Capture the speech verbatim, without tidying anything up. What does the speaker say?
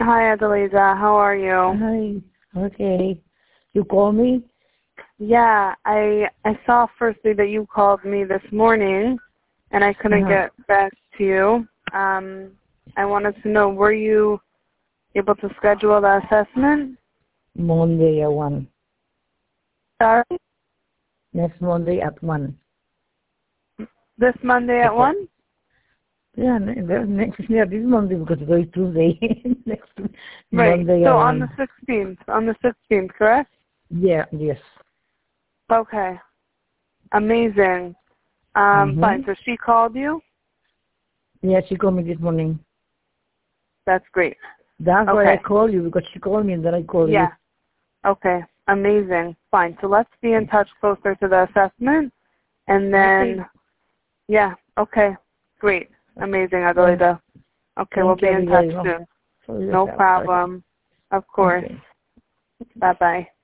Hi, Adelisa. How are you? Hi. Okay. You call me? Yeah, I I saw firstly that you called me this morning, and I couldn't Uh-huh. get back to you. Um, I wanted to know, were you able to schedule the assessment? Monday at one. Sorry? Next Monday at one. This Monday at Okay. one? Yeah, ne- the next yeah, this Monday because today is Tuesday. Next Right. Monday So at on the one. sixteenth. On the sixteenth, correct? Yeah, yes. Okay. Amazing. Um, Mm-hmm. fine. So she called you? Yeah, she called me this morning. That's great. That's why I Okay. called you because she called me and then I called you. Yeah. Okay. Amazing. Fine. So let's be in touch closer to the assessment. And then, Okay. yeah, okay. Great. Amazing, Thank, Adelita. Okay, we'll thank be you, in touch Abigail, soon. for your No help. problem. Of course. Okay. Bye-bye.